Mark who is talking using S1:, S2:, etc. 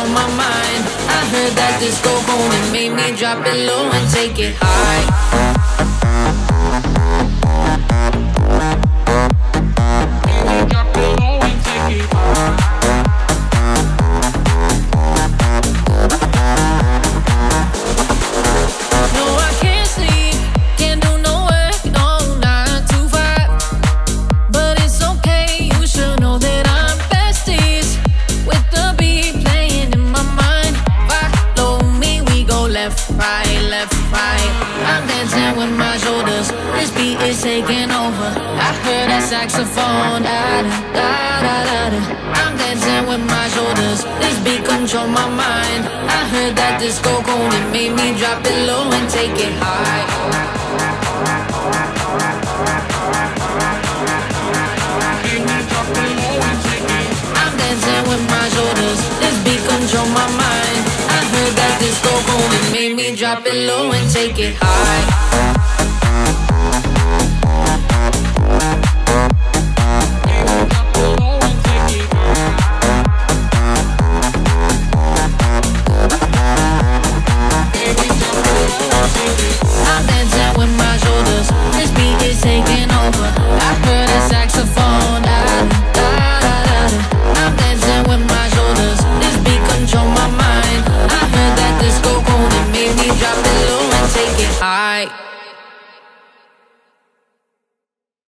S1: control my mind. I heard that disco cold and made me drop it low and take it high. Is taking over. I heard that saxophone. Da, da, da, da, da. I'm dancing with my shoulders. This beat control my mind. I heard that disco cold. It made me drop it low and take it high. I'm dancing with my shoulders. This beat control my mind. I heard that disco cold. It made me drop it low and take it high.